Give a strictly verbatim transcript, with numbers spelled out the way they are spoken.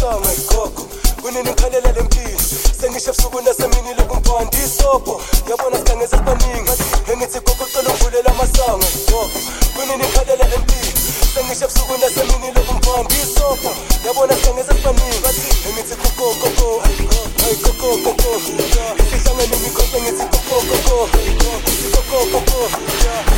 amasango gogo kunini ngikhalela lempilo sengisho ebusuku nasemini lokumphanda isobho yabona sihlangeze sibaningi engithi gogo cela ungivulela amasango gogo kunini ngikhalela lempilo sengisho ebusuku nasemini lokumphanda isobho yabona sihlangeze sibaningi engithi gogo gogo hey gogo gogo isihlangene imikhonto ngithi gogo gogo gogo gogo